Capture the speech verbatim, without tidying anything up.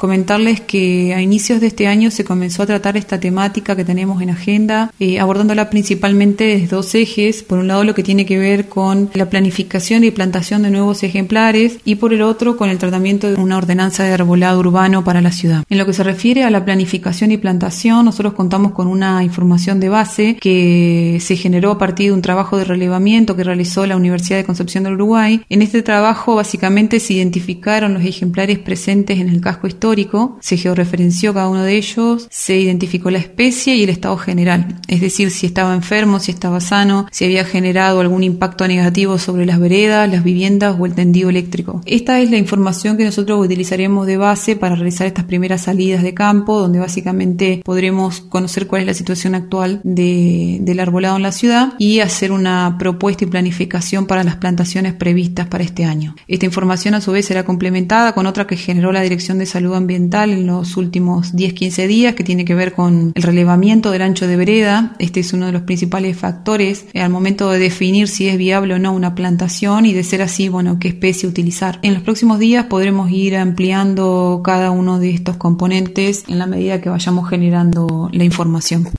comentarles que a inicios de este año se comenzó a tratar esta temática que tenemos en agenda, eh, abordándola principalmente desde dos ejes. Por un lado, lo que tiene que ver con la planificación y plantación de nuevos ejemplares, y por el otro, con el tratamiento de una ordenanza de arbolado urbano para la ciudad. En lo que se refiere a la planificación y plantación, nosotros contamos con una información de base que se generó a partir de un trabajo de relevamiento que realizó la Universidad de Concepción del Uruguay. En este trabajo, básicamente, se identificaron los ejemplares presentes en el casco histórico, se georreferenció cada uno de ellos, se identificó la especie y el estado general, es decir, si estaba enfermo, si estaba sano, si había generado algún impacto negativo sobre las veredas, las viviendas o el tendido eléctrico. Esta es la información que nosotros utilizaremos de base para realizar estas primeras salidas de campo, donde básicamente podremos conocer cuál es la situación actual de, del arbolado en la ciudad y hacer una propuesta y planificación para las plantaciones previstas para este año. Esta información a su vez será complementada con otra que generó la Dirección de Salud Ambiental en los últimos diez a quince días, que tiene que ver con el relevamiento del ancho de vereda. Este es uno de los principales factores al momento de definir si es viable o no una plantación y, de ser así, bueno, qué especie utilizar. En los próximos días podremos ir ampliando cada uno de estos componentes en la medida que vayamos generando la información.